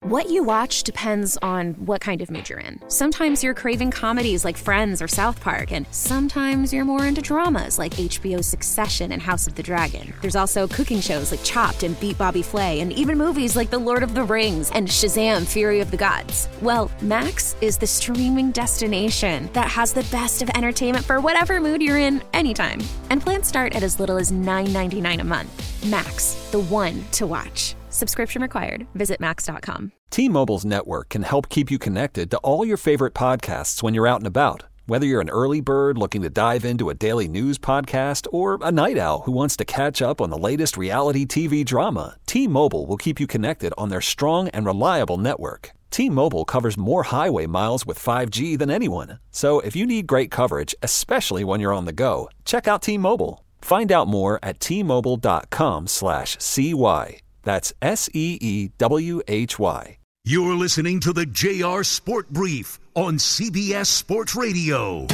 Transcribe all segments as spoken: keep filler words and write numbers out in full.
What you watch depends on what kind of mood you're in. Sometimes you're craving comedies like Friends or South Park, and sometimes you're more into dramas like H B O's Succession and House of the Dragon. There's also cooking shows like Chopped and Beat Bobby Flay, and even movies like The Lord of the Rings and Shazam! Fury of the Gods. Well, Max is the streaming destination that has the best of entertainment for whatever mood you're in anytime. And plans start at as little as nine ninety-nine a month. Max, the one to watch. Subscription required. Visit max dot com. T-Mobile's network can help keep you connected to all your favorite podcasts when you're out and about. Whether you're an early bird looking to dive into a daily news podcast or a night owl who wants to catch up on the latest reality T V drama, T-Mobile will keep you connected on their strong and reliable network. T-Mobile covers more highway miles with five G than anyone. So if you need great coverage, especially when you're on the go, check out T-Mobile. Find out more at T-Mobile.com slash CY. That's S E E W H Y. You're listening to the J R Sport Brief on C B S Sports Radio.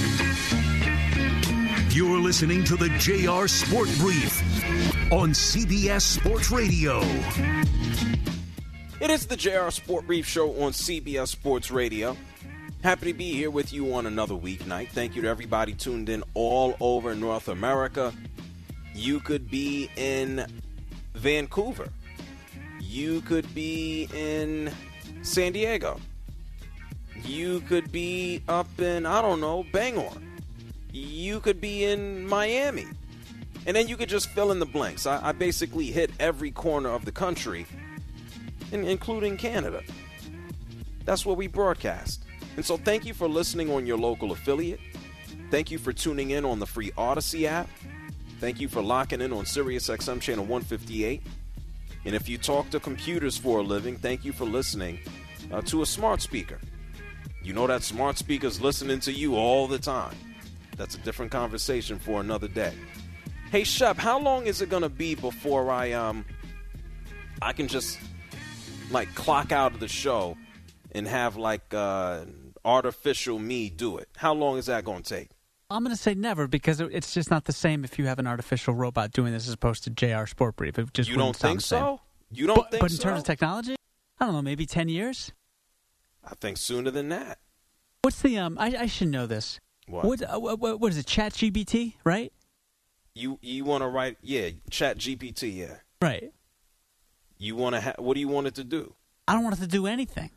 You're listening to the J R Sport Brief on C B S Sports Radio. It is the J R Sport Brief show on C B S Sports Radio. Happy to be here with you on another weeknight. Thank you to everybody tuned in all over North America. You could be in Vancouver. You could be in San Diego. You could be up in, I don't know, Bangor. You could be in Miami. And then you could just fill in the blanks. I, I basically hit every corner of the country, in, including Canada. That's what we broadcast. And so thank you for listening on your local affiliate. Thank you for tuning in on the free Odyssey app. Thank you for locking in on Sirius X M channel one fifty-eight. And if you talk to computers for a living, thank you for listening uh, to a smart speaker. You know that smart speaker's listening to you all the time. That's a different conversation for another day. Hey, Shep, how long is it going to be before I um I can just, like, clock out of the show and have, like, uh, artificial me do it? How long is that going to take? I'm going to say never, because it's just not the same if you have an artificial robot doing this as opposed to J R Sport Brief. It just you don't think so? You don't but, think so? But in terms of technology, I don't know, maybe ten years? I think sooner than that. What's the, um, I, I should know this. What? What, uh, what, what is it, Chat G P T, right? You you want to write, yeah, Chat G P T, yeah. Right. You want to, ha- what do you want it to do? I don't want it to do anything.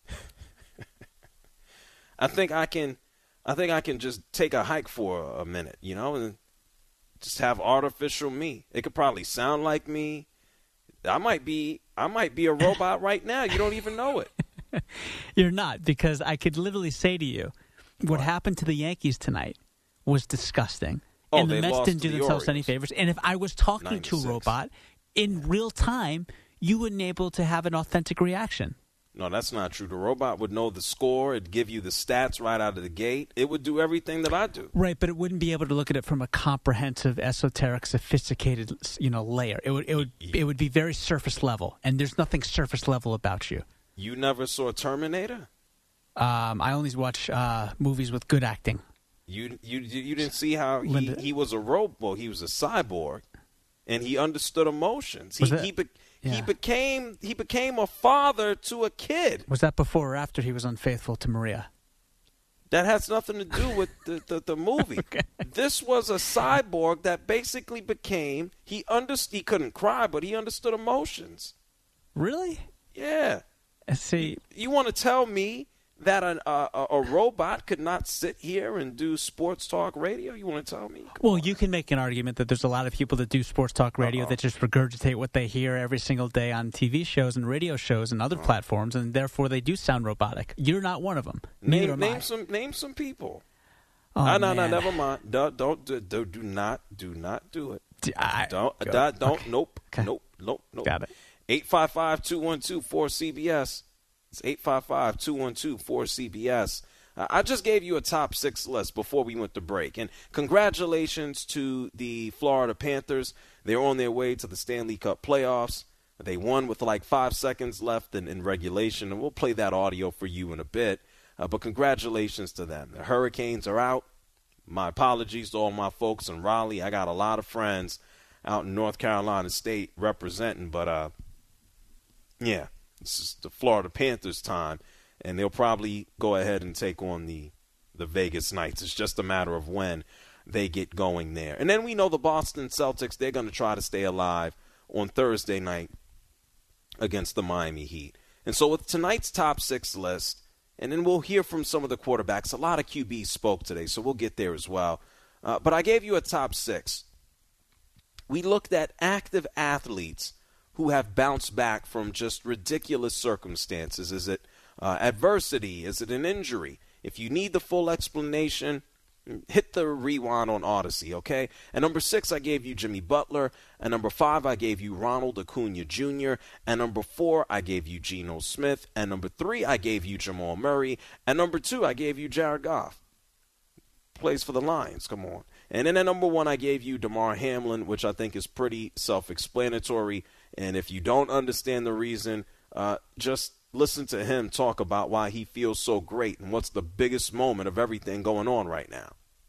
I think I can... I think I can just take a hike for a minute, you know, and just have artificial me. It could probably sound like me. I might be I might be a robot right now. You don't even know it. You're not, because I could literally say to you, what, what? happened to the Yankees tonight was disgusting. Oh, and the they Mets lost didn't do the themselves Orioles. any favors. And if I was talking ninety-six to a robot in real time, you wouldn't be able to have an authentic reaction. No, that's not true. The robot would know the score. It'd give you the stats right out of the gate. It would do everything that I do. Right, but it wouldn't be able to look at it from a comprehensive, esoteric, sophisticated, you know, layer. It would, it would, it would be very surface level, and there's nothing surface level about you. You never saw Terminator? Um, I only watch uh, movies with good acting. You, you, you didn't see how he, Linda. he was a robot. He was a cyborg, and he understood emotions. He, Was that- he, be, Yeah. he became he became a father to a kid. Was that before or after he was unfaithful to Maria? That has nothing to do with the, the, the movie. Okay. This was a cyborg that basically became, he, underst- he couldn't cry, but he understood emotions. Really? Yeah. See, You want to tell me that an, uh, a, a robot could not sit here and do sports talk radio? You want to tell me? Come well, on. you can make an argument that there's a lot of people that do sports talk radio Uh-oh. that just regurgitate what they hear every single day on T V shows and radio shows and other Uh-oh. platforms, and therefore they do sound robotic. You're not one of them. Neither Name, am name I. some name some people. Oh, no, no, no, man. never mind. Don't, don't do, do, do not, do not do it. D- I- Don't, go. don't, don't Okay. nope, Okay. nope, nope, nope. Got it. eight five five, two one two, four C B S. It's eight five five, two one two, four C B S. Uh, I just gave you a top six list before we went to break. And congratulations to the Florida Panthers. They're on their way to the Stanley Cup playoffs. They won with like five seconds left in, in regulation, and we'll play that audio for you in a bit. Uh, but congratulations to them. The Hurricanes are out. My apologies to all my folks in Raleigh. I got a lot of friends out in North Carolina State representing, but uh, yeah, This is the Florida Panthers time, and they'll probably go ahead and take on the the Vegas Knights. It's just a matter of when they get going there. And then we know the Boston Celtics, they're going to try to stay alive on Thursday night against the Miami Heat. And so with tonight's top six list, and then we'll hear from some of the quarterbacks. A lot of Q Bs spoke today, so we'll get there as well. Uh, but I gave you a top six. We looked at active athletes who have bounced back from just ridiculous circumstances. Is it uh, adversity? Is it an injury? If you need the full explanation, hit the rewind on Odyssey, okay? And number six, I gave you Jimmy Butler. And number five, I gave you Ronald Acuna Junior And number four, I gave you Geno Smith. And number three, I gave you Jamal Murray. And number two, I gave you Jared Goff. Plays for the Lions, come on. And then at number one, I gave you DeMar Hamlin, which I think is pretty self-explanatory. And if you don't understand the reason, uh, just listen to him talk about why he feels so great and what's the biggest moment of everything going on right now.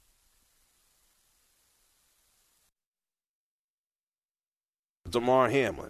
DeMar Hamlin.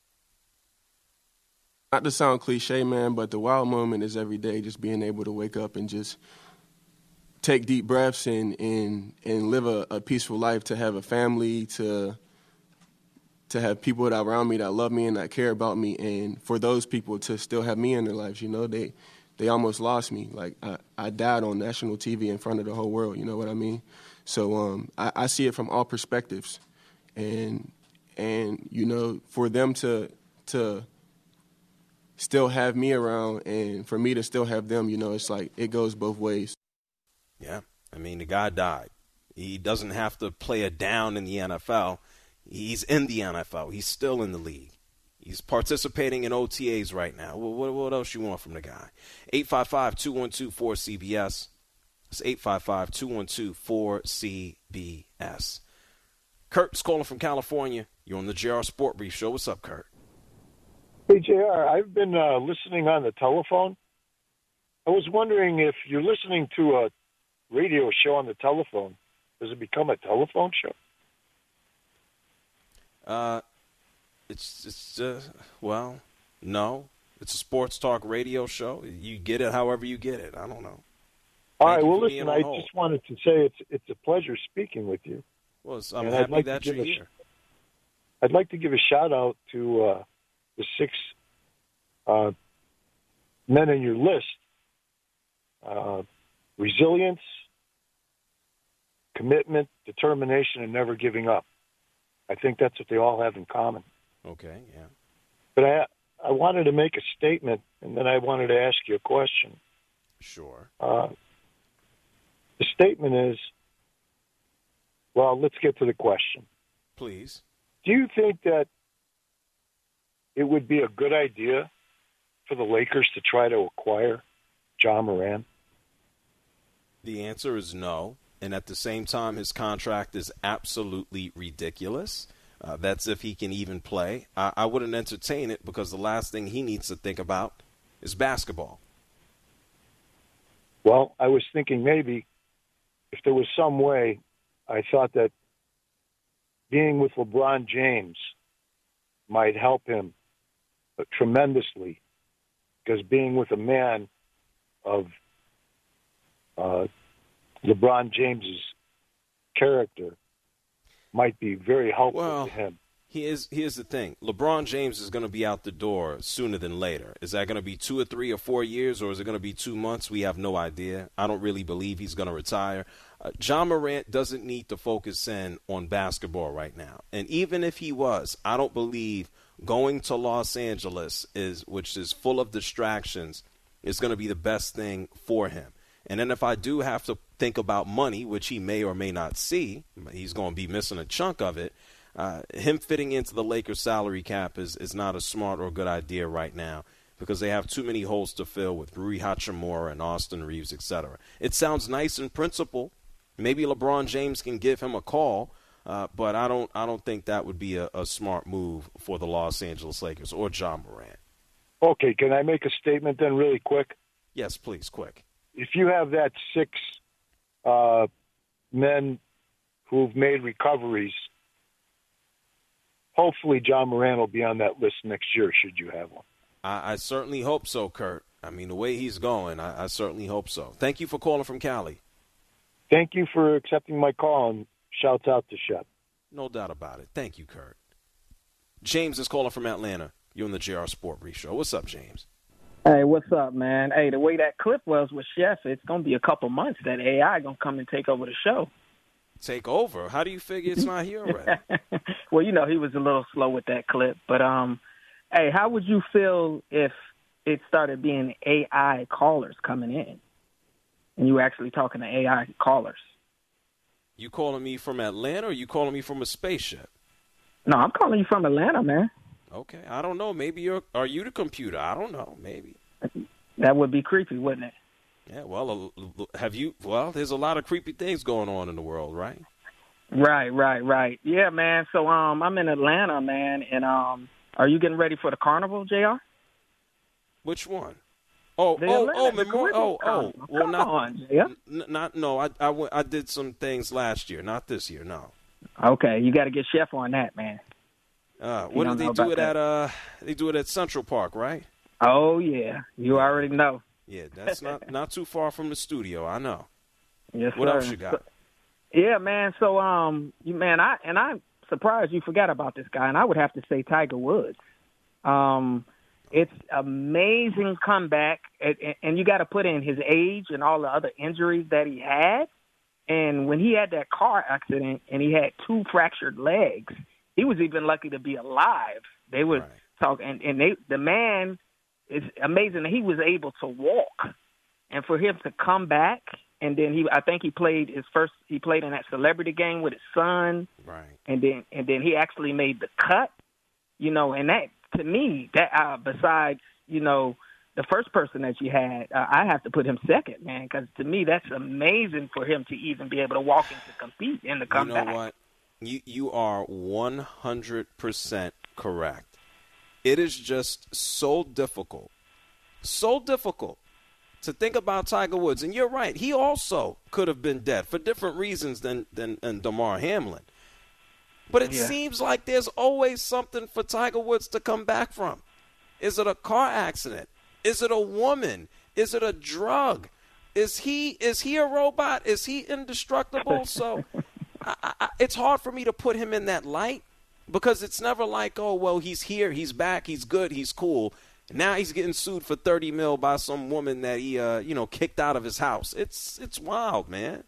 Not to sound cliche, man, but the wild moment is every day just being able to wake up and just take deep breaths and and, and live a, a peaceful life, to have a family, to to have people that are around me that love me and that care about me, and for those people to still have me in their lives. You know, they they almost lost me. Like, I, I died on national T V in front of the whole world, you know what I mean? So um, I, I see it from all perspectives. And, and you know, for them to to still have me around and for me to still have them, you know, it's like it goes both ways. Yeah, I mean, the guy died. He doesn't have to play it down in the N F L. He's in the N F L. He's still in the league. He's participating in O T As right now. What, what else you want from the guy? eight five five, two one two, four C B S. It's eight five five, two one two, four C B S. Kurt's calling from California. You're on the J R Sport Brief Show. What's up, Kurt? Hey, J R, I've been uh, listening on the telephone. I was wondering if you're listening to a radio show on the telephone, does it become a telephone show? Uh, it's, it's uh, well, no. It's a sports talk radio show. You get it however you get it. I don't know. All Thank right, well, listen, being I on just wanted to say it's it's a pleasure speaking with you. Well, I'm And happy like that you're here. I'd like to give a shout-out to uh, the six uh, men in your list. Uh, resilience, commitment, determination, and never giving up. I think that's what they all have in common. Okay, yeah. But I I wanted to make a statement, and then I wanted to ask you a question. Sure. Uh, the statement is, well, let's get to the question. Please. Do you think that it would be a good idea for the Lakers to try to acquire Ja Morant? The answer is no. And at the same time, his contract is absolutely ridiculous. Uh, that's if he can even play. I, I wouldn't entertain it because the last thing he needs to think about is basketball. Well, I was thinking maybe if there was some way, I thought that being with LeBron James might help him tremendously, because being with a man of uh, LeBron James's character might be very helpful well, to him. Here's, here's the thing. LeBron James is going to be out the door sooner than later. Is that going to be two or three or four years, or is it going to be two months? We have no idea. I don't really believe he's going to retire. Uh, Ja Morant doesn't need to focus in on basketball right now. And even if he was, I don't believe going to Los Angeles, is which is full of distractions, is going to be the best thing for him. And then if I do have to think about money, which he may or may not see, he's going to be missing a chunk of it, uh, him fitting into the Lakers salary cap is, is not a smart or good idea right now, because they have too many holes to fill with Rui Hachimura and Austin Reeves, et cetera. It sounds nice in principle. Maybe LeBron James can give him a call, uh, but I don't I don't think that would be a, a smart move for the Los Angeles Lakers or Ja Morant. Okay, can I make a statement then really quick? Yes, please, quick. If you have that six uh, men who've made recoveries, hopefully Ja Morant will be on that list next year, should you have one. I, I certainly hope so, Kurt. I mean, the way he's going, I, I certainly hope so. Thank you for calling from Cali. Thank you for accepting my call, and shouts out to Shep. No doubt about it. Thank you, Kurt. James is calling from Atlanta. You're on the J R Sport Brief Show. What's up, James? Hey, what's up, man? Hey, the way that clip was with Chef, it's going to be a couple months that A I going to come and take over the show. Take over? How do you figure it's not here already? Well, you know, he was a little slow with that clip. But, um, hey, how would you feel if it started being A I callers coming in and you were actually talking to A I callers? You calling me from Atlanta or you calling me from a spaceship? No, I'm calling you from Atlanta, man. Okay, I don't know. Maybe you're. Are you the computer? I don't know. Maybe. That would be creepy, wouldn't it? Yeah. Well, uh, have you? Well, there's a lot of creepy things going on in the world, right? Right, right, right. Yeah, man. So, um, I'm in Atlanta, man, and um, are you getting ready for the carnival, J R? Which one? Oh, The oh, Atlanta, oh, the Memorial. Oh, oh. Carnival. Well, Come not. on, J R. N- not. No, I, I, went, I did some things last year. Not this year. No. Okay, you got to get Chef on that, man. Uh, You what don't did they know do about it that. at? Uh, they do it at Central Park, right? Oh yeah, you already know. Yeah, that's not not too far from the studio. I know. Yes, What sir. else you got? So- yeah, man. So, um, you man, I and I'm surprised you forgot about this guy, and I would have to say Tiger Woods. Um, it's amazing comeback, and, and you got to put in his age and all the other injuries that he had. And when he had that car accident and he had two fractured legs, he was even lucky to be alive. They were Right. talking, and, and they, the man is amazing that he was able to walk, and for him to come back. And then he, I think he played his first. He played in that celebrity game with his son, Right. and then and then he actually made the cut. You know, and that to me, that uh, besides you know the first person that you had, uh, I have to put him second, man, because to me that's amazing for him to even be able to walk and to compete and to come You know back. what? You you are one hundred percent correct. It is just so difficult, so difficult to think about Tiger Woods. And you're right. He also could have been dead for different reasons than than, than Damar Hamlin. But it Yeah. seems like there's always something for Tiger Woods to come back from. Is it a car accident? Is it a woman? Is it a drug? Is he is he a robot? Is he indestructible? So I, I, it's hard for me to put him in that light because it's never like, oh, well, he's here, he's back, he's good, he's cool. Now he's getting sued for thirty mil by some woman that he, uh, you know, kicked out of his house. It's it's wild, man.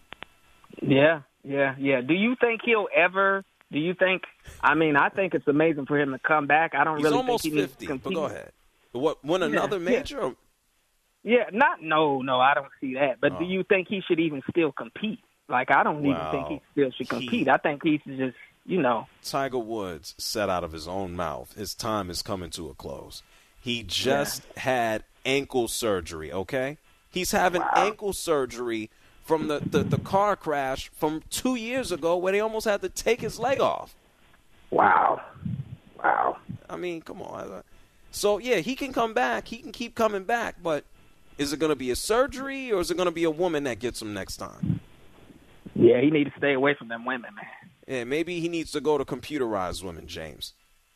Yeah, yeah, yeah. Do you think he'll ever? Do you think? I mean, I think it's amazing for him to come back. I don't He's really almost think he fifty, needs to but compete. go ahead. What, win another yeah. major? Or- Yeah, not no, no. I don't see that. But Oh. do you think he should even still compete? Like, I don't even Well, think he still should he- compete. I think he should just, you know. Tiger Woods said out of his own mouth, his time is coming to a close. He just had ankle surgery, okay? He's having ankle surgery from the, the, the car crash from two years ago where they almost had to take his leg off. Wow, wow. I mean, come on. So, yeah, he can come back. He can keep coming back, but is it going to be a surgery or is it going to be a woman that gets him next time? Yeah, he need to stay away from them women, man. Yeah, maybe he needs to go to computerized women, James.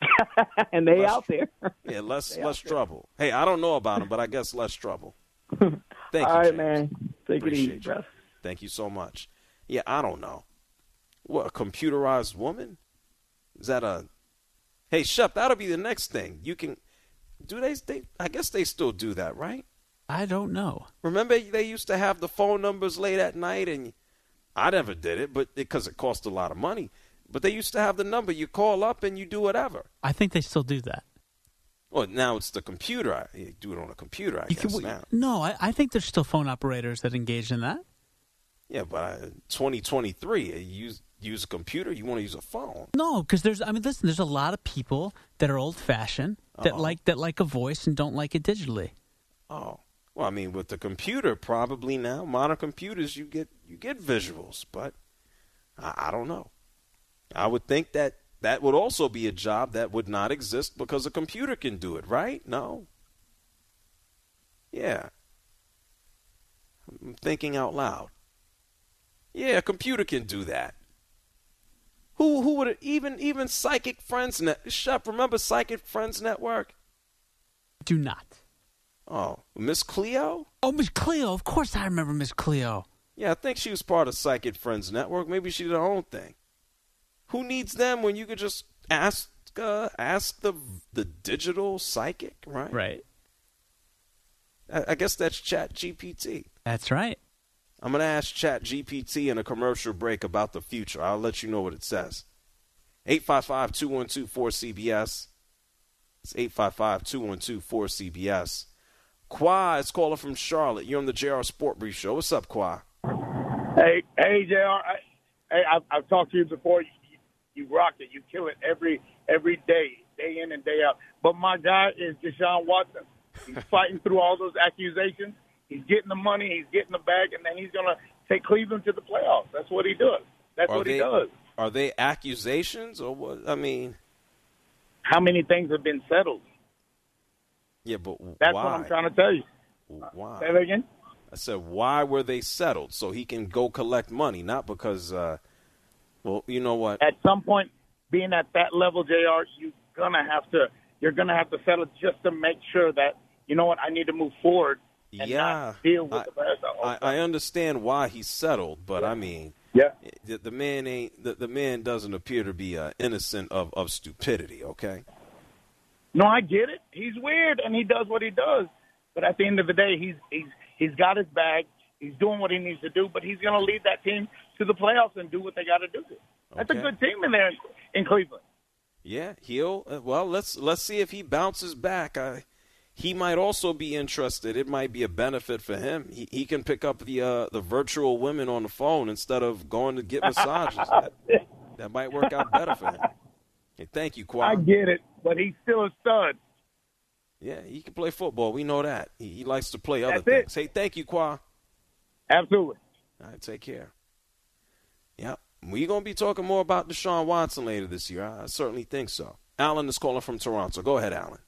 And they Less- out there. Yeah, less They less out there. trouble. Hey, I don't know about him, but I guess less trouble. Thank you, All right, James. man. Take it easy, Appreciate you. bro. Thank you so much. Yeah, I don't know. What, a computerized woman? Is that a... Hey, Shep, that'll be the next thing. You can... Do they, they... I guess they still do that, right? I don't know. Remember they used to have the phone numbers late at night, and I never did it, but because it cost a lot of money. But they used to have the number. You call up and you do whatever. I think they still do that. Well, now it's the computer. You do it on a computer, I You guess, can- now. no, I, I think there's still phone operators that engage in that. Yeah, but uh, twenty twenty-three, you use, use a computer, you want to use a phone. No, because there's. I mean, listen. There's a lot of people that are old-fashioned that Uh-oh. like that like a voice and don't like it digitally. Oh. Well, I mean, with the computer, probably now, modern computers, you get you get visuals, but I, I don't know. I would think that that would also be a job that would not exist because a computer can do it, right? No. Yeah. I'm thinking out loud. Yeah, a computer can do that. Who who would even even Psychic Friends Net? Shep, remember Psychic Friends Network? do not. Oh, Miss Cleo? Oh, Miss Cleo. Of course I remember Miss Cleo. Yeah, I think she was part of Psychic Friends Network. Maybe she did her own thing. Who needs them when you could just ask uh, ask the the digital psychic, right? Right. I, I guess that's Chat G P T. That's right. I'm going to ask Chat G P T in a commercial break about the future. I'll let you know what it says. eight five five, two one two, four C B S. It's eight five five, two one two, four C B S. Qua is calling from Charlotte. You're on the J R Sport Brief Show. What's up, Qua? Hey, hey, J R. I, hey, I've, I've talked to you before. You, you, you rock it. You kill it every every day, day in and day out. But my guy is Deshaun Watson. He's fighting through all those accusations. He's getting the money. He's getting the bag, and then he's going to take Cleveland to the playoffs. That's what he does. That's Are what they, he does. Are they accusations or what? I mean, how many things have been settled? Yeah, but that's why? what I'm trying to tell you. Why? Say that again. I said, why were they settled? So he can go collect money, not because, uh, well, you know what? At some point, being at that level, J R, you're gonna have to. You're gonna have to settle just to make sure that you know what I need to move forward. And yeah, not deal with I, the rest of I, I understand why he settled, but yeah. I mean, yeah, the, the man ain't. The, the man doesn't appear to be uh, innocent of, of stupidity. Okay. No, I get it. He's weird, and he does what he does. But at the end of the day, he's he's he's got his bag. He's doing what he needs to do. But he's going to lead that team to the playoffs and do what they got to do. That's okay. a good team in there in, in Cleveland. Yeah, he'll. Uh, well, let's let's see if he bounces back. I, he might also be interested. It might be a benefit for him. He he can pick up the uh, the virtual women on the phone instead of going to get massages. that, that might work out better for him. Hey, thank you, Qua. I get it, but he's still a stud. Yeah, he can play football. We know that. He, he likes to play other That's things. it. Hey, thank you, Qua. Absolutely. All right, take care. Yep. We're going to be talking more about Deshaun Watson later this year. I certainly think so. Alan is calling from Toronto. Go ahead, Alan.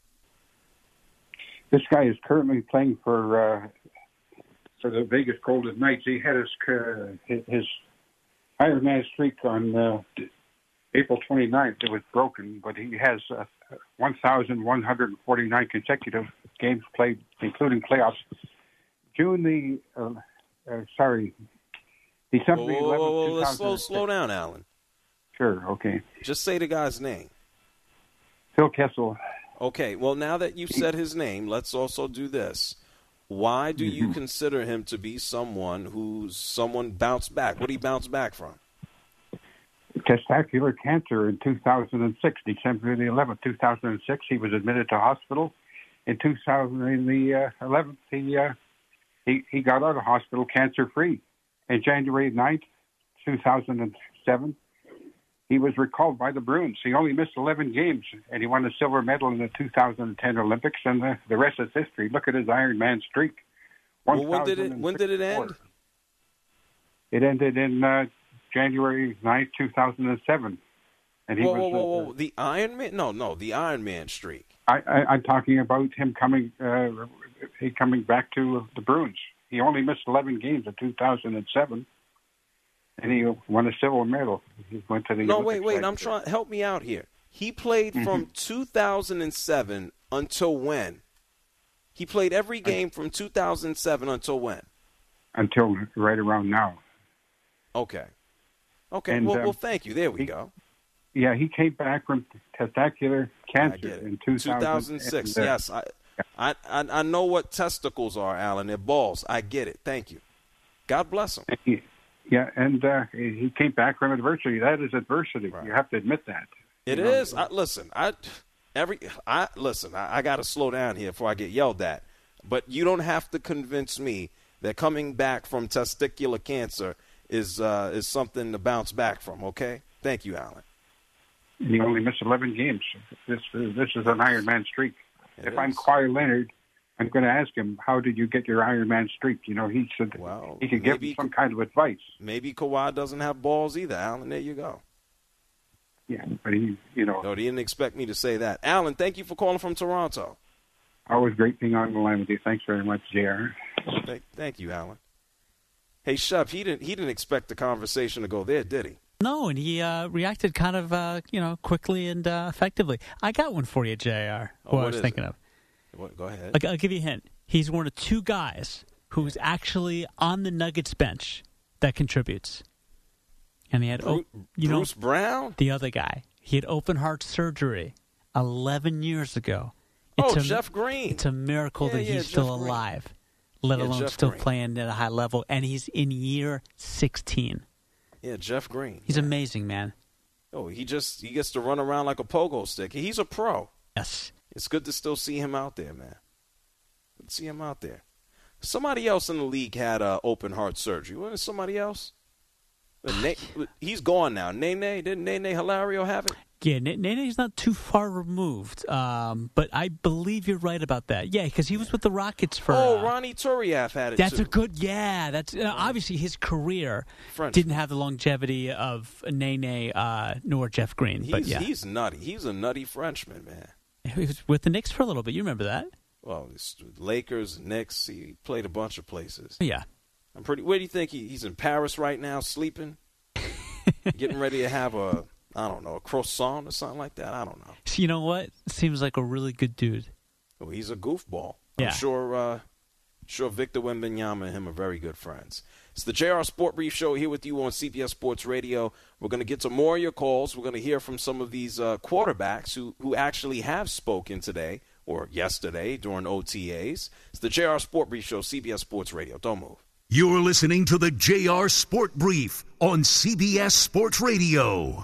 This guy is currently playing for uh, for the Vegas Golden Knights. He had his uh, his Ironman streak on uh, April twenty-ninth. It was broken, but he has uh, one thousand one hundred forty-nine consecutive games played, including playoffs. June the, uh, uh, sorry, December whoa, eleventh, whoa, whoa, let's slow, slow down, Alan. Sure, okay. Just say the guy's name. Phil Kessel. Okay, well, now that you've said his name, let's also do this. Why do you consider him to be someone who's someone bounced back? What did he bounce back from? Testicular cancer in two thousand six, December the eleventh, two thousand six. He was admitted to hospital. In two thousand eleven, he, uh, he, he got out of hospital cancer-free. In January ninth, two thousand seven, he was recalled by the Bruins. He only missed eleven games, and he won a silver medal in the two thousand ten Olympics, and the, the rest is history. Look at his Ironman streak. Well, when did it when did it end? It ended in uh, January ninth, two thousand seven. And he whoa, was, whoa, whoa, whoa. Uh, the Iron Man? No, no, the Iron Man streak. I, I, I'm talking about him coming uh, he coming back to the Bruins. He only missed eleven games in two thousand seven. And he won a silver medal. He went to the No, Olympics wait, wait. I'm year. trying. Help me out here. He played Mm-hmm. from two thousand seven until when? He played every game from two thousand seven until when? Until right around now. Okay. Okay. And, well, um, well, thank you. There we he, go. Yeah, he came back from testicular cancer I get it. in two thousand, two thousand six. and, uh, Yes, I, I, I, I know what testicles are, Alan. They're balls. I get it. Thank you. God bless him. He, yeah, and uh, he came back from adversity. That is adversity. Right. You have to admit that. It you know? is. I, listen, I every I listen. I, I got to slow down here before I get yelled at. But you don't have to convince me that coming back from testicular cancer is uh, is something to bounce back from. Okay. Thank you, Alan. He only missed eleven games. This this is an Ironman streak. It if is. I'm Kawhi Leonard, I'm going to ask him, how did you get your Ironman streak? You know, he said Well, he could give maybe- him some kind of advice. Maybe Kawhi doesn't have balls either, Alan. There you go. Yeah, but he, you know, No, he didn't expect me to say that. Alan, thank you for calling from Toronto. always great being on the line with you. Thanks very much, J R. Thank, thank you, Alan. Hey, Shep, he didn't he didn't expect the conversation to go there, did he? No, and he uh, reacted kind of, uh, you know, quickly and uh, effectively. I got one for you, J R, Oh, who I what was is thinking it? of. What, go ahead. I'll, I'll give you a hint. He's one of two guys who's actually on the Nuggets bench that contributes. And he had, Bruce, oh, you Bruce know, Brown? The other guy. He had open heart surgery eleven years ago. Oh, It's a, Jeff Green. It's a miracle Yeah, that yeah, he's Jeff still Green. alive, let Yeah, alone Jeff still Green. playing at a high level. And he's in year sixteen. Yeah, Jeff Green. He's amazing, man. Oh, he just he gets to run around like a pogo stick. He's a pro. Yes. It's good to still see him out there, man. Good to see him out there. Somebody else in the league had uh, open heart surgery. Wasn't it somebody else? But Na- he's gone now. Nene, didn't Nene Hilario have it? Yeah, Nene's not too far removed, um, but I believe you're right about that. Yeah, because he was with the Rockets for. Oh, uh, Ronnie Turiaf had it That's too. a good. Yeah, that's uh, obviously his career French. didn't have the longevity of Nene uh, nor Jeff Green. He's, but yeah, he's nutty. He's a nutty Frenchman, man. he was with the Knicks for a little bit. You remember that? Well, it's Lakers, Knicks. He played a bunch of places. Yeah. I'm pretty. Where do you think he, he's in Paris right now, sleeping, getting ready to have a I don't know a croissant or something like that. I don't know. So you know what? Seems like a really good dude. Well, he's a goofball. Yeah. I'm sure. Uh, sure, Victor Wembanyama and him are very good friends. It's the J R Sport Brief Show here with you on C B S Sports Radio. We're going to get to more of your calls. We're going to hear from some of these uh, quarterbacks who who actually have spoken today or yesterday during O T As. It's the J R Sport Brief Show, C B S Sports Radio. Don't move. You're listening to the J R Sport Brief on C B S Sports Radio.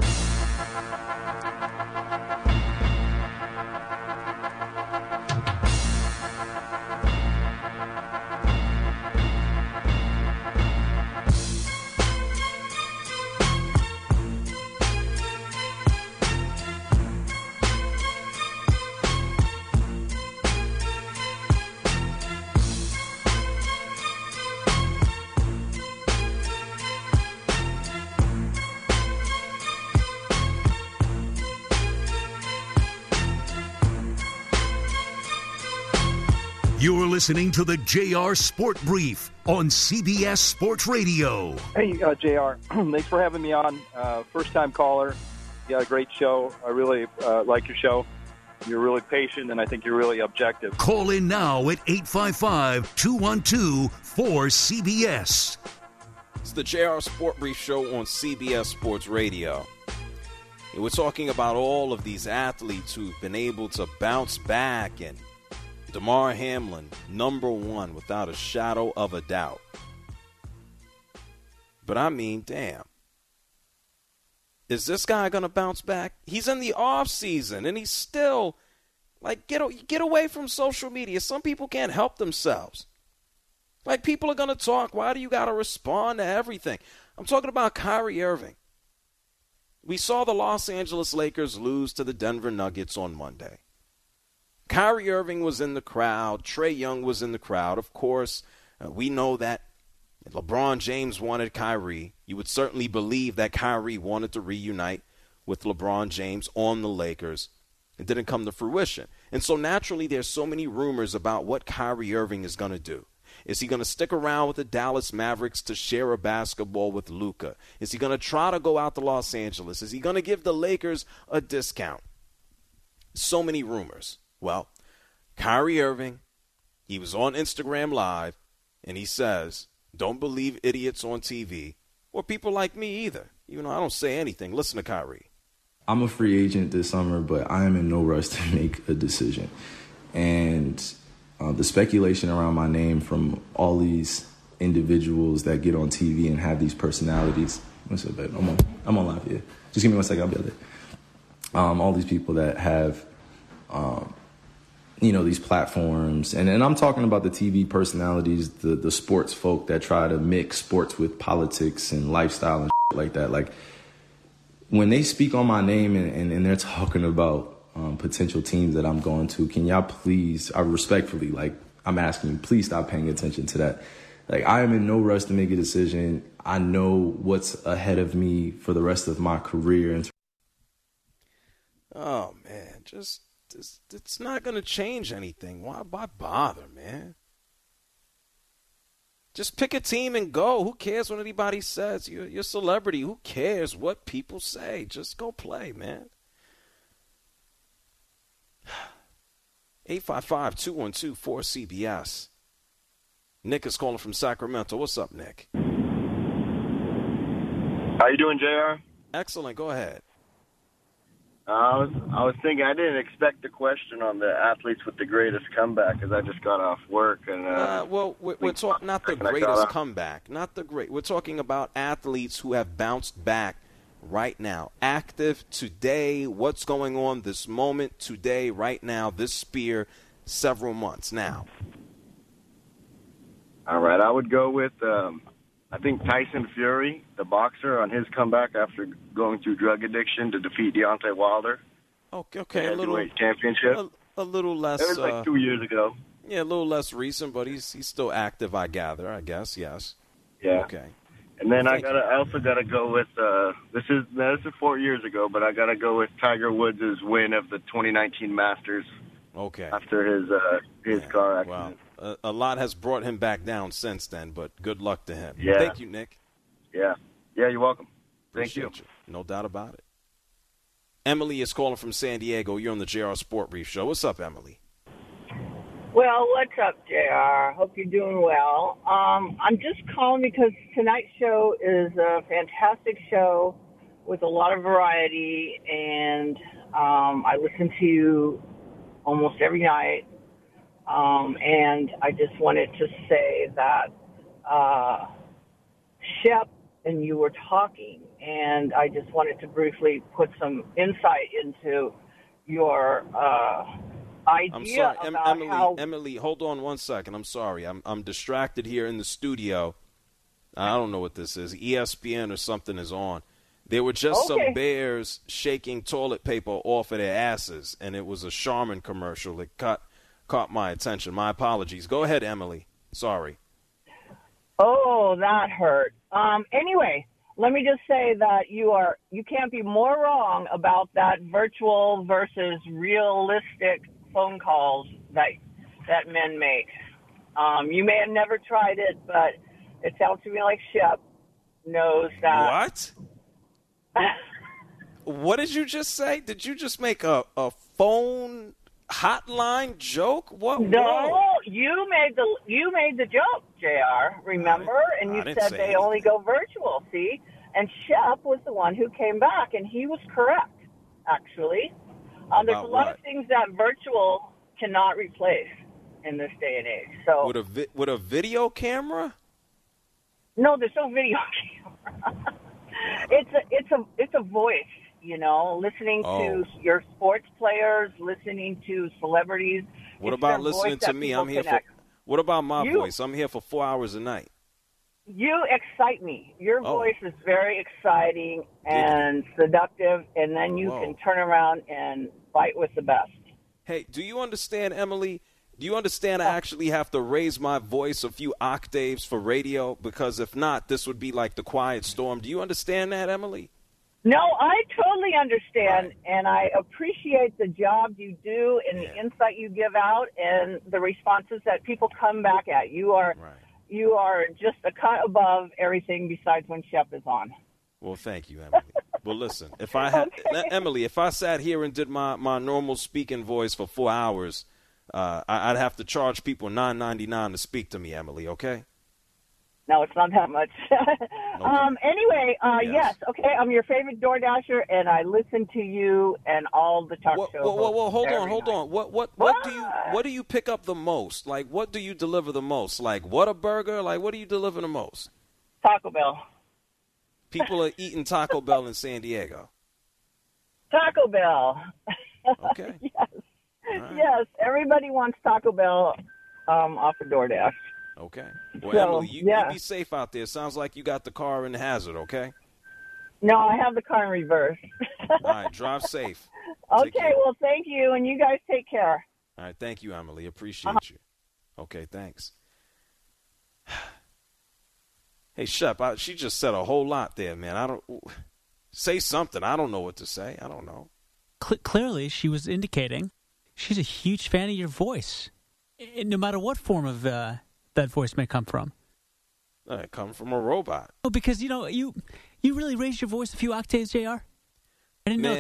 You're listening to the J R Sport Brief on C B S Sports Radio. Hey, uh, J R. Thanks for having me on. Uh, first-time caller. You got a great show. I really uh, like your show. You're really patient, and I think you're really objective. Call in now at eight five five, two one two, four C B S. It's the J R Sport Brief Show on C B S Sports Radio. And we're talking about all of these athletes who've been able to bounce back, and Damar Hamlin, number one, without a shadow of a doubt. But I mean, damn. Is this guy going to bounce back? He's in the off season, and he's still, like, get, get away from social media. Some people can't help themselves. Like, people are going to talk. Why do you got to respond to everything? I'm talking about Kyrie Irving. We saw the Los Angeles Lakers lose to the Denver Nuggets on Monday. Kyrie Irving was in the crowd. Trae Young was in the crowd. Of course, uh, we know that LeBron James wanted Kyrie. You would certainly believe that Kyrie wanted to reunite with LeBron James on the Lakers. It didn't come to fruition. And so naturally, there's so many rumors about what Kyrie Irving is going to do. Is he going to stick around with the Dallas Mavericks to share a basketball with Luka? Is he going to try to go out to Los Angeles? Is he going to give the Lakers a discount? So many rumors. Well, Kyrie Irving, he was on Instagram Live, and he says, don't believe idiots on T V, or people like me either. Even though I don't say anything. Listen to Kyrie. I'm a free agent this summer, but I am in no rush to make a decision. And uh, the speculation around my name from all these individuals that get on T V and have these personalities. What's up, babe? I'm on, I'm on live here. Just give me one second, I'll be there. Um, all these people that have... Um, you know, these platforms. And, and I'm talking about the T V personalities, the, the sports folk that try to mix sports with politics and lifestyle and shit like that. Like, when they speak on my name and, and, and they're talking about um, potential teams that I'm going to, can y'all please, I respectfully, like, I'm asking you, please stop paying attention to that. Like, I am in no rush to make a decision. I know what's ahead of me for the rest of my career. And oh, man, just... It's, it's not going to change anything. Why, why bother, man? Just pick a team and go. Who cares what anybody says? You're, you're a celebrity. Who cares what people say? Just go play, man. eight five five, two one two, four C B S. Nick is calling from Sacramento. What's up, Nick? How you doing, J R? Excellent. Go ahead. Uh, I was I was thinking I didn't expect the question on the athletes with the greatest comeback because I just got off work and. Uh, uh, well, we're, we're talking not the greatest comeback, not the great. We're talking about athletes who have bounced back right now, active today. What's going on this moment today, right now? This spear, several months now. All right, I would go with. Um, I think Tyson Fury, the boxer, on his comeback after going through drug addiction to defeat Deontay Wilder. Okay, okay, a little championship. A, a little less. It was like uh, two years ago. Yeah, a little less recent, but he's he's still active. I gather. I guess yes. Yeah. Okay. And then Thank I gotta. I also gotta go with. Uh, this is this is four years ago, but I gotta go with Tiger Woods' win of the twenty nineteen Masters. Okay. After his uh, his yeah. car accident. Wow. A, a lot has brought him back down since then, but good luck to him. Yeah. Thank you, Nick. Yeah. Yeah, you're welcome. Thank Appreciate you. you. No doubt about it. Emily is calling from San Diego. You're on the J R Sport Brief Show. What's up, Emily? Well, what's up, J R? Hope you're doing well. Um, I'm just calling because tonight's show is a fantastic show with a lot of variety, and um, I listen to you almost every night. Um, and I just wanted to say that uh, Shep and you were talking, and I just wanted to briefly put some insight into your uh, idea I'm sorry, em- about Emily. how... Emily, hold on one second. I'm sorry. I'm I'm distracted here in the studio. I don't know what this is. E S P N or something is on. There were just Okay. some bears shaking toilet paper off of their asses, and it was a Charmin commercial that caught caught my attention. My apologies. Go ahead, Emily. Sorry. Oh, that hurt. Um, anyway, let me just say that you are you can't be more wrong about that virtual versus realistic phone calls that that men make. Um, you may have never tried it, but it sounds to me like Shep knows that. What? What did you just say? Did you just make a, a phone hotline joke? What? No, Whoa. you made the you made the joke, J R. Remember? And you I didn't said say they anything. only go virtual. See, and Shep was the one who came back, and he was correct. Actually, um, there's a About lot what? of things that virtual cannot replace in this day and age. So With a vi- with a video camera? no, there's no video camera. it's a it's a it's a voice. You know, listening Oh. to your sports players, listening to celebrities. What It's about their listening voice to that me? people I'm here connect. for. What about my You- voice? I'm here for four hours a night. You excite me. Your Oh. voice is very exciting and seductive, and then you Whoa. can turn around and fight with the best. Hey, do you understand, Emily? Do you understand I actually have to raise my voice a few octaves for radio? Because if not, this would be like the Quiet Storm. Do you understand that, Emily? No, I totally understand, and I appreciate the job you do and the insight you give out and the responses that people come back at. You are you are just a cut above everything besides when Shep is on. Well, thank you, Emily. Well, listen, if I had Emily, if I sat here and did my, my normal speaking voice for four hours, uh, I, I'd have to charge people nine ninety nine to speak to me, Emily. Okay? No, it's not that much. um, anyway, uh, yes. Yes. okay, I'm your favorite DoorDasher, and I listen to you and all the talk shows. Whoa, whoa, whoa! Hold on, every hold night. on. What, what, what do you, what do you pick up the most? Like, what do you deliver the most? Like, what a burger? Like, what do you deliver the most? Taco Bell. People are eating Taco Bell in San Diego. Taco Bell. Okay. yes. Yes, everybody wants Taco Bell um, off of DoorDash. Okay. Well, So, Emily, you, yeah. you be safe out there. Sounds like you got the car in the hazard. Okay. No, I have the car in reverse. All right. Drive safe. Okay, well, thank you, and you guys take care. All right. Thank you, Emily. Appreciate Uh-huh. you. Okay. Thanks. Hey, Shep, I, she just said a whole lot there, man. I don't say something. I don't know what to say. I don't know. Cle clearly, she was indicating she's a huge fan of your voice, I- no matter what form of uh, that voice may come from. Uh, come from a robot. Oh, because you know you you really raised your voice a few octaves, J R. I didn't Man, know that.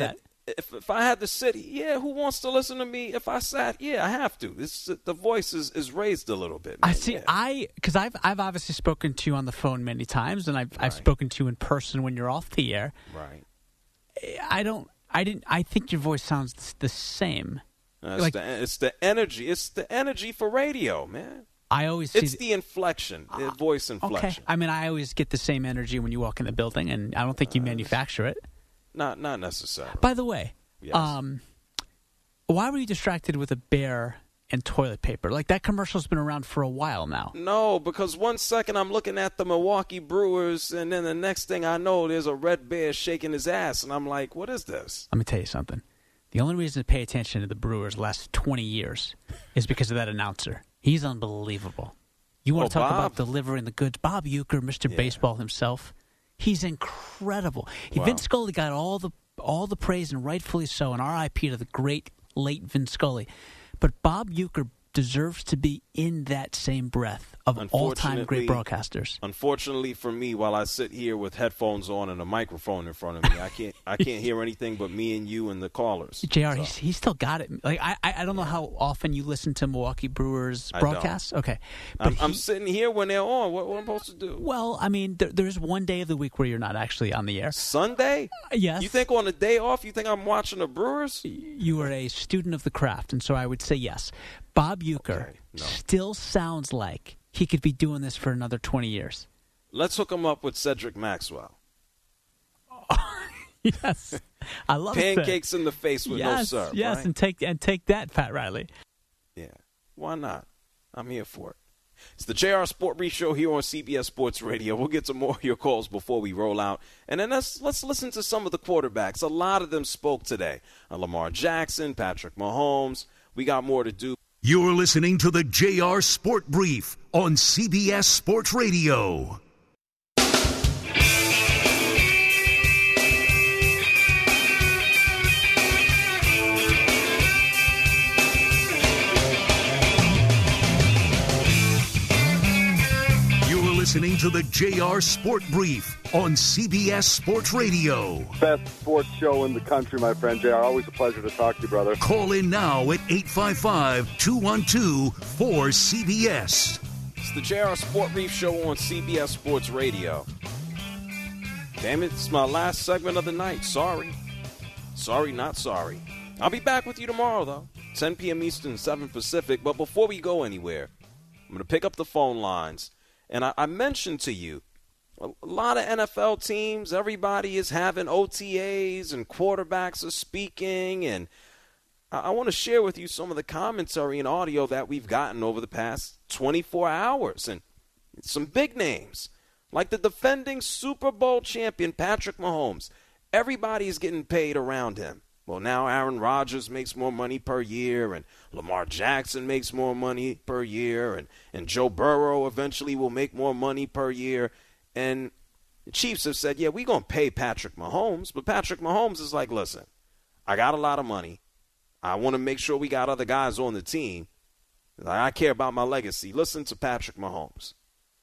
if if I had to sit, yeah, who wants to listen to me? If I sat, yeah, I have to. This the voice is, is raised a little bit. Man. I see. Yeah. I because I've I've obviously spoken to you on the phone many times, and I've right. I've spoken to you in person when you're off the air. Right. I don't. I didn't. I think your voice sounds the same. Uh, it's, like, the, it's the energy. It's the energy for radio, man. I always. It's see the inflection, the uh, voice inflection. Okay. I mean, I always get the same energy when you walk in the building, and I don't think you uh, manufacture it. Not not necessarily. By the way, yes. um, why were you distracted with a bear and toilet paper? Like, that commercial's been around for a while now. No, because one second I'm looking at the Milwaukee Brewers, and then the next thing I know, there's a red bear shaking his ass, and I'm like, what is this? Let me tell you something. The only reason to pay attention to the Brewers the last twenty years is because of that announcer. He's unbelievable. You want oh, to talk Bob? about delivering the goods? Bob Uecker, Mister Yeah. Baseball himself. He's incredible. Wow. Vince Scully got all the all the praise, and rightfully so, and R I P to the great late Vince Scully. But Bob Uecker deserves to be in that same breath of all-time great broadcasters. Unfortunately for me, while I sit here with headphones on and a microphone in front of me, I can't I can't hear anything but me and you and the callers. J R, so. he's, he's still got it. Like I I don't know how often you listen to Milwaukee Brewers broadcasts. Okay, but I'm, he, I'm sitting here when they're on. What, what am I supposed to do? Well, I mean, there, there's one day of the week where you're not actually on the air. Sunday? Uh, yes. You think on a day off, you think I'm watching the Brewers? You are a student of the craft, and so I would say yes. Bob Uecker okay, no. still sounds like he could be doing this for another twenty years. Let's hook him up with Cedric Maxwell. Yes, I love pancakes that. in the face with yes, no syrup. Yes, right? and take and take that, Pat Riley. Yeah, why not? I'm here for it. It's the J R Sport Brief Show here on C B S Sports Radio. We'll get some more of your calls before we roll out, and then let's let's listen to some of the quarterbacks. A lot of them spoke today. Uh, Lamar Jackson, Patrick Mahomes. We got more to do. You're listening to the J R Sport Brief on C B S Sports Radio. You're listening to the J R Sport Brief on C B S Sports Radio. Best sports show in the country, my friend J R. Always a pleasure to talk to you, brother. Call in now at eight five five, two one two, four C B S. It's the J R Sport Brief Show on C B S Sports Radio. Damn it, it's my last segment of the night. Sorry. Sorry, not sorry. I'll be back with you tomorrow, though. ten p.m. Eastern, seven Pacific. But before we go anywhere, I'm going to pick up the phone lines. And I, I mentioned to you, a lot of N F L teams, everybody is having O T As and quarterbacks are speaking. And I, I want to share with you some of the commentary and audio that we've gotten over the past twenty-four hours. And some big names, like the defending Super Bowl champion Patrick Mahomes. Everybody is getting paid around him. Well, now Aaron Rodgers makes more money per year, and Lamar Jackson makes more money per year, and, and Joe Burrow eventually will make more money per year. And the Chiefs have said, yeah, we're going to pay Patrick Mahomes. But Patrick Mahomes is like, listen, I got a lot of money. I want to make sure we got other guys on the team. I care about my legacy. Listen to Patrick Mahomes.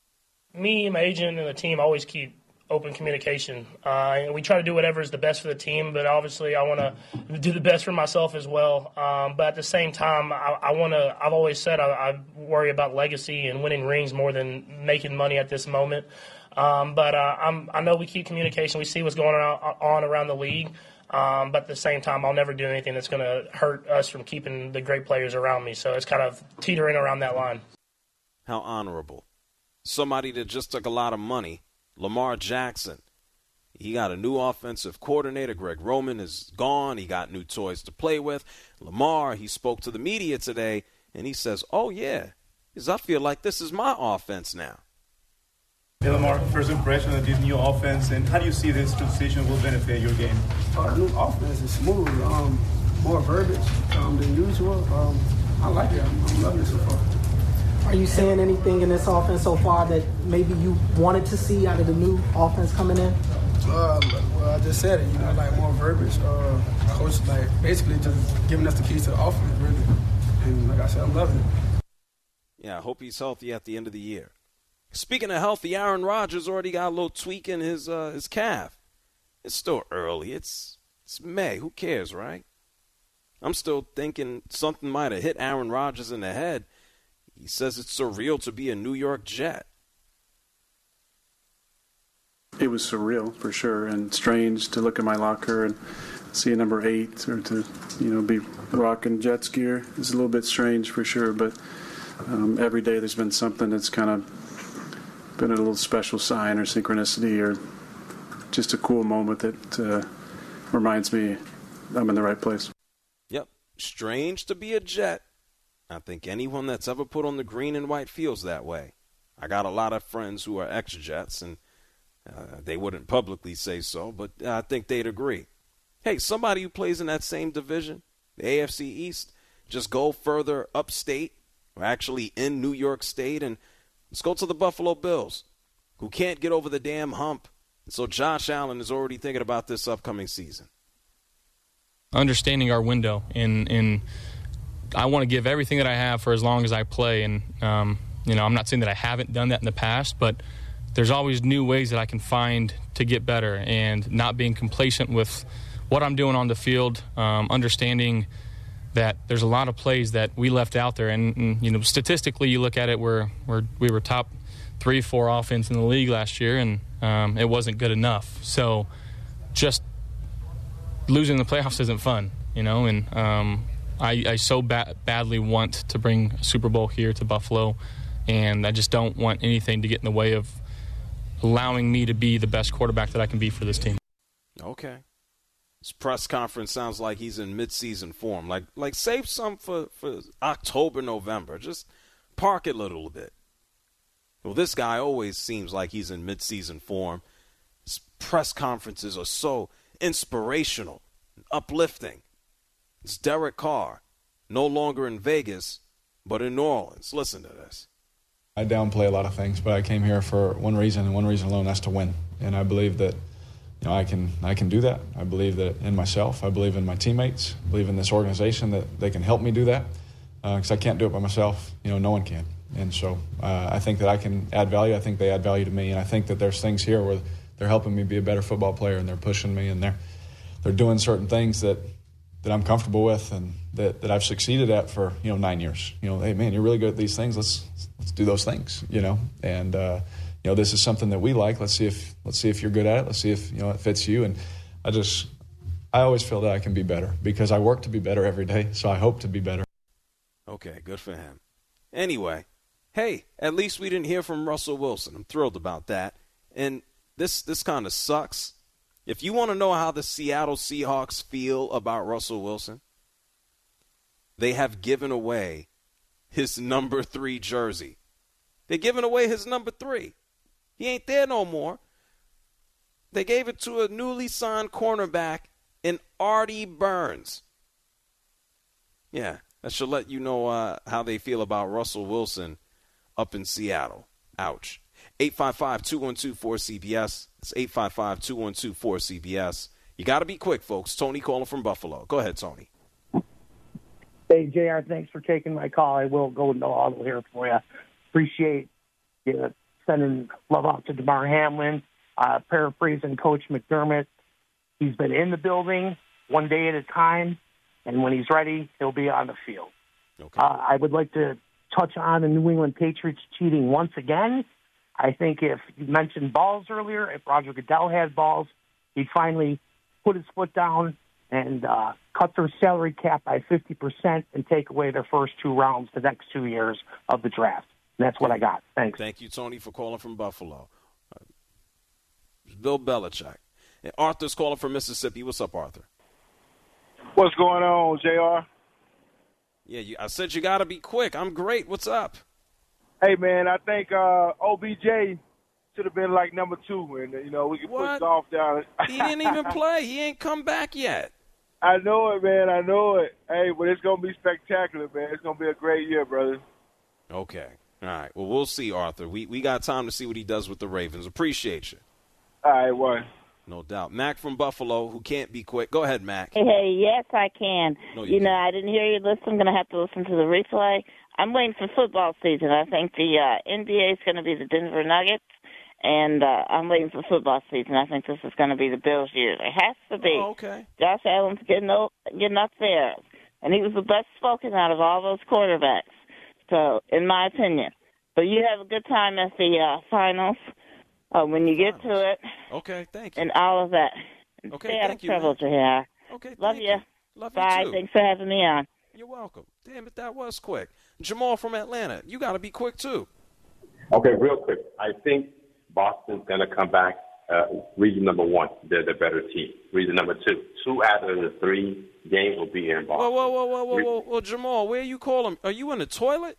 Me, my agent, and the team always keep open communication. Uh, and we try to do whatever is the best for the team, but obviously I want to do the best for myself as well. Um, but at the same time, I, I want to, I've always said I, I worry about legacy and winning rings more than making money at this moment. Um, but uh, I'm, I know we keep communication. We see what's going on, on around the league. Um, but at the same time, I'll never do anything that's going to hurt us from keeping the great players around me. So it's kind of teetering around that line. How honorable. Somebody that just took a lot of money. Lamar Jackson, he got a new offensive coordinator. Greg Roman is gone. He got new toys to play with. Lamar, he spoke to the media today, and he says, oh, yeah, because I feel like this is my offense now. Hey, Lamar, first impression of this new offense, and how do you see this transition will benefit your game? Our new offense is smooth, um, more verbiage um, than usual. Um, I like it. I'm, I'm loving it so far. Are you seeing anything in this offense so far that maybe you wanted to see out of the new offense coming in? Uh, well, I just said it, you know, like more verbiage. Uh, coach, like, basically just giving us the keys to the offense, really. And like I said, I'm loving it. Yeah, I hope he's healthy at the end of the year. Speaking of healthy, Aaron Rodgers already got a little tweak in his uh, his calf. It's still early. It's It's May. Who cares, right? I'm still thinking something might have hit Aaron Rodgers in the head. He says it's surreal to be a New York Jet. It was surreal for sure, and strange to look at my locker and see a number eight, or to, you know, be rocking Jets gear. It's a little bit strange for sure, but um, every day there's been something that's kind of been a little special sign or synchronicity or just a cool moment that uh, reminds me I'm in the right place. Yep, strange to be a Jet. I think anyone that's ever put on the green and white feels that way. I got a lot of friends who are ex-Jets, and uh, they wouldn't publicly say so, but I think they'd agree. Hey, somebody who plays in that same division, the A F C East, just go further upstate, or actually in New York State, and let's go to the Buffalo Bills, who can't get over the damn hump. And so Josh Allen is already thinking about this upcoming season. Understanding our window, and, and I want to give everything that I have for as long as I play. And, um, you know, I'm not saying that I haven't done that in the past, but there's always new ways that I can find to get better, and not being complacent with what I'm doing on the field, um, understanding that there's a lot of plays that we left out there. And, and you know, statistically, you look at it, we're, we're, we were top three, four offense in the league last year, and um, it wasn't good enough. So just losing the playoffs isn't fun, you know, and um, I, I so ba- badly want to bring a Super Bowl here to Buffalo, and I just don't want anything to get in the way of allowing me to be the best quarterback that I can be for this team. Okay. His press conference sounds like he's in mid-season form. Like, like save some for, for October, November. Just park it a little bit. Well, this guy always seems like he's in mid-season form. His press conferences are so inspirational, uplifting. It's Derek Carr, no longer in Vegas, but in New Orleans. Listen to this. I downplay a lot of things, but I came here for one reason and one reason alone, that's to win. And I believe that, you know, I can I can do that. I believe that in myself. I believe in my teammates. I believe in this organization that they can help me do that, because uh, I can't do it by myself. You know, no one can. And so uh, I think that I can add value. I think they add value to me, and I think that there's things here where they're helping me be a better football player, and they're pushing me, and they're they're doing certain things that, that I'm comfortable with, and that, that I've succeeded at for, you know, nine years. You know, hey man, you're really good at these things. Let's let's do those things. You know, and uh, you know, this is something that we like. Let's see if let's see if you're good at it. Let's see if, you know, it fits you. And I just I always feel that I can be better, because I work to be better every day. So I hope to be better. Okay, good for him. Anyway, hey, at least we didn't hear from Russell Wilson. I'm thrilled about that. And this this kind of sucks. If you want to know how the Seattle Seahawks feel about Russell Wilson, they have given away his number three jersey. They're giving away his number three. He ain't there no more. They gave it to a newly signed cornerback in Artie Burns. Yeah, that should let you know uh, how they feel about Russell Wilson up in Seattle. Ouch. eight five five, two one two, four C B S. It's eight five five, two one two, four C B S. You got to be quick, folks. Tony calling from Buffalo. Go ahead, Tony. Hey, J R, thanks for taking my call. I will go into auto here for you. Appreciate you sending love out to DeMar Hamlin. Uh, paraphrasing Coach McDermott, he's been in the building one day at a time, and when he's ready, he'll be on the field. Okay. Uh, I would like to touch on the New England Patriots cheating once again. I think if you mentioned balls earlier, if Roger Goodell had balls, he'd finally put his foot down and uh, cut their salary cap by fifty percent and take away their first two rounds the next two years of the draft. And that's what I got. Thanks. Thank you, Tony, for calling from Buffalo. Uh, Bill Belichick. And Arthur's calling from Mississippi. What's up, Arthur? What's going on, J R? Yeah, you, I said you got to be quick. I'm great. What's up? Hey, man, I think uh, O B J should have been like number two, and, you know, we could what? put Dolph down. He didn't even play. He ain't come back yet. I know it, man. I know it. Hey, but it's going to be spectacular, man. It's going to be a great year, brother. Okay. All right. Well, we'll see, Arthur. We we got time to see what he does with the Ravens. Appreciate you. All right, well. No doubt. Mac from Buffalo, who can't be quick. Go ahead, Mac. Hey, hey yes, I can. No, you you know, I didn't hear you listen. I'm going to have to listen to the replay. I'm waiting for football season. I think the uh, N B A is going to be the Denver Nuggets, And uh, I'm waiting for football season. I think this is going to be the Bills' year. It has to be. Oh, okay. Josh Allen's getting up, getting up there, and he was the best spoken out of all those quarterbacks. So, in my opinion, but you have a good time at the uh, finals uh, when you get to it. Okay, thank you. And all of that. Okay, Stay out thank of you, trouble, J man. R. Okay, love thank you. you. Love you Bye. too. Thanks for having me on. You're welcome. Damn it, that was quick. Jamal from Atlanta, you got to be quick too. Okay, real quick. I think Boston's going to come back. Uh, reason number one, they're the better team. Reason number two, two out of the three games will be in Boston. Whoa, whoa, whoa, whoa, whoa, whoa, whoa, Jamal, where you calling? Are you in the toilet?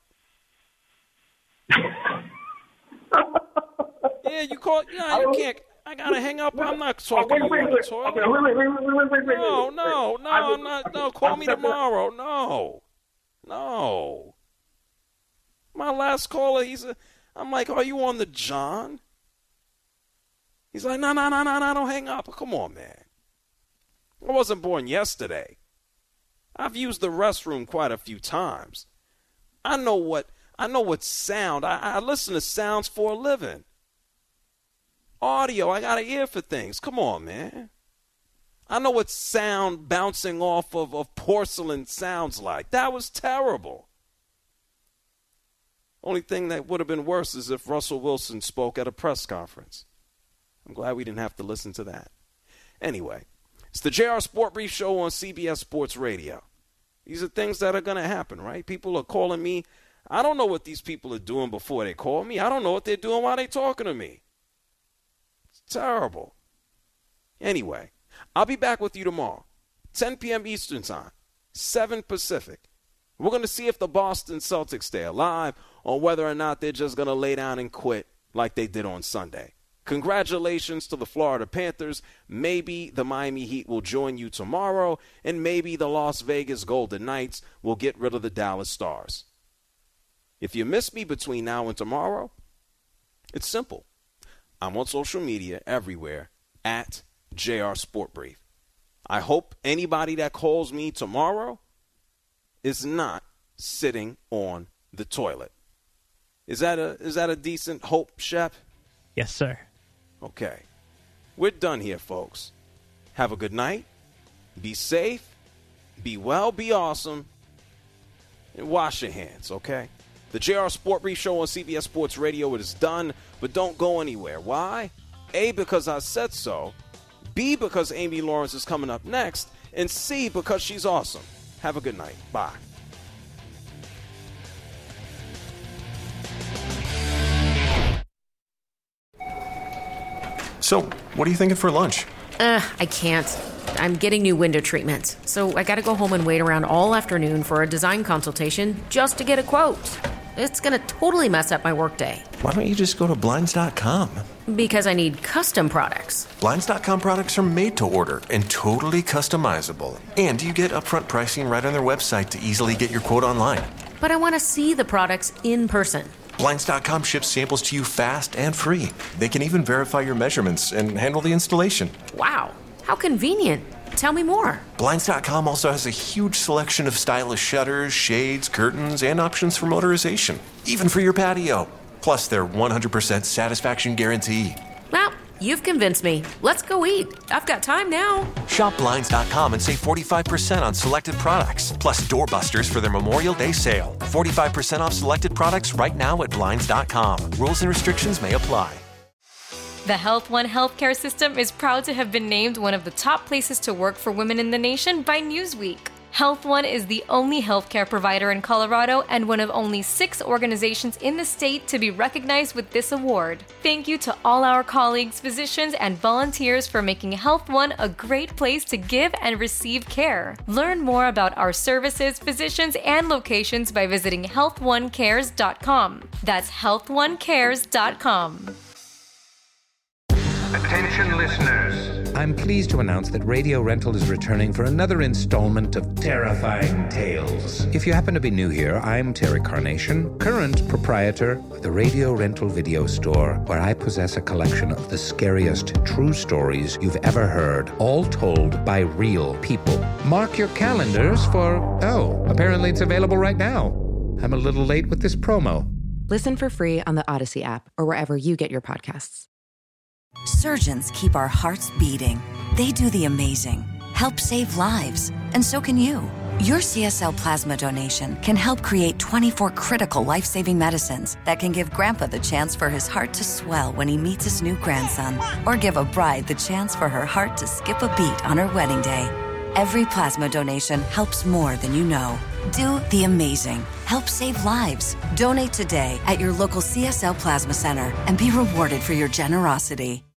Yeah, you call. Yeah, you can't. I gotta hang up. I'm not talking to you in the toilet. Okay, wait, wait, wait, wait, wait, wait, wait. No, no, no, I'm not. No, call me tomorrow. No, no. My last caller, he's a. I'm like, are you on the John? He's like, no, no, no, no, no, don't hang up. Come on, man. I wasn't born yesterday. I've used the restroom quite a few times. I know what I know what sound. I, I listen to sounds for a living. Audio, I got an ear for things. Come on, man. I know what sound bouncing off of, of porcelain sounds like. That was terrible. Only thing that would have been worse is if Russell Wilson spoke at a press conference. I'm glad we didn't have to listen to that. Anyway, it's the J R Sport Brief Show on C B S Sports Radio. These are things that are going to happen, right? People are calling me. I don't know what these people are doing before they call me. I don't know what they're doing while they're talking to me. It's terrible. Anyway, I'll be back with you tomorrow, ten p.m. Eastern Time, seven Pacific. We're going to see if the Boston Celtics stay alive or whether or not they're just going to lay down and quit like they did on Sunday. Congratulations to the Florida Panthers. Maybe the Miami Heat will join you tomorrow, and maybe the Las Vegas Golden Knights will get rid of the Dallas Stars. If you miss me between now and tomorrow, it's simple. I'm on social media everywhere at J R Sport Brief. I hope anybody that calls me tomorrow is not sitting on the toilet. Is that a is that a decent hope, Shep? Yes, sir. Okay. We're done here, folks. Have a good night. Be safe. Be well. Be awesome. And wash your hands, okay? The J R Sport Brief Show on C B S Sports Radio, it is done, but don't go anywhere. Why? A, because I said so. B, because Amy Lawrence is coming up next. And C, because she's awesome. Have a good night. Bye. So, what are you thinking for lunch? Uh, I can't. I'm getting new window treatments, so I gotta go home and wait around all afternoon for a design consultation just to get a quote. It's gonna totally mess up my workday. Why don't you just go to Blinds dot com? Because I need custom products. Blinds dot com products are made to order and totally customizable. And you get upfront pricing right on their website to easily get your quote online. But I want to see the products in person. Blinds dot com ships samples to you fast and free. They can even verify your measurements and handle the installation. Wow, how convenient. Tell me more. Blinds dot com also has a huge selection of stylish shutters, shades, curtains, and options for motorization, even for your patio. Plus their one hundred percent satisfaction guarantee. Well, you've convinced me. Let's go eat. I've got time now. Shop Blinds dot com and save forty-five percent on selected products, plus doorbusters for their Memorial Day sale. forty-five percent off selected products right now at Blinds dot com. Rules and restrictions may apply. The Health One healthcare system is proud to have been named one of the top places to work for women in the nation by Newsweek. Health One is the only healthcare provider in Colorado and one of only six organizations in the state to be recognized with this award. Thank you to all our colleagues, physicians, and volunteers for making Health One a great place to give and receive care. Learn more about our services, physicians, and locations by visiting health one cares dot com. That's health one cares dot com. Attention listeners. I'm pleased to announce that Radio Rental is returning for another installment of Terrifying Tales. If you happen to be new here, I'm Terry Carnation, current proprietor of the Radio Rental Video Store, where I possess a collection of the scariest true stories you've ever heard, all told by real people. Mark your calendars for, oh, apparently it's available right now. I'm a little late with this promo. Listen for free on the Odyssey app or wherever you get your podcasts. Surgeons keep our hearts beating. They do the amazing, help save lives, and so can you. Your C S L plasma donation can help create twenty-four critical life-saving medicines that can give Grandpa the chance for his heart to swell when he meets his new grandson, or give a bride the chance for her heart to skip a beat on her wedding day. Every plasma donation helps more than you know. Do the amazing. Help save lives. Donate today at your local C S L Plasma Center and be rewarded for your generosity.